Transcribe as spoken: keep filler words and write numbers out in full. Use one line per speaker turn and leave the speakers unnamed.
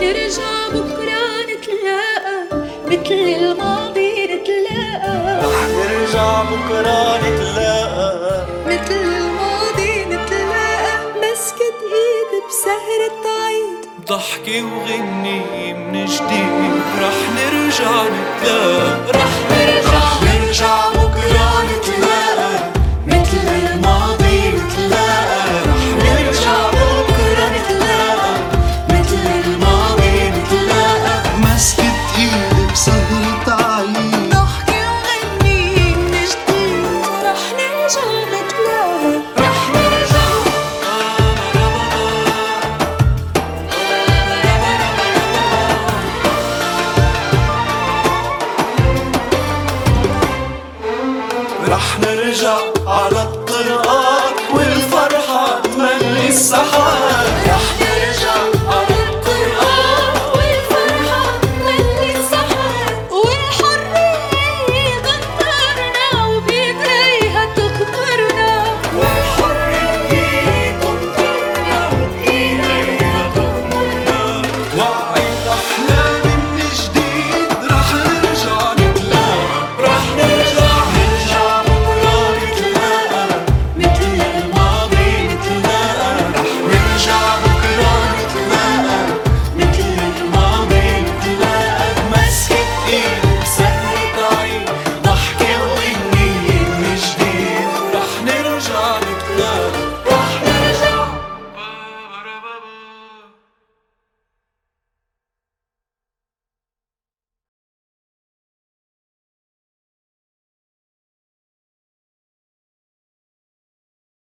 نرجع بكرة نتلاقى متل الماضي نتلاقى.
رح نرجع بكرة نتلاقى
متل الماضي نتلاقى. مسكت ايد بسهرة عيد
ضحكي وغني من جديد. رح نرجع نتلاقى رح نرجع نرجع بكرة نتلاقى متل الماضي نتلاقى. رح نرجع بكرة نتلاقى متل الماضي نتلاقى. مسكت ايد بسهرة عيد
ضحكي وغني من جديد. رح نرجع نتلاقى
رح نرجع. رح نرجع على الطرقات والفرحة تملي السحاب.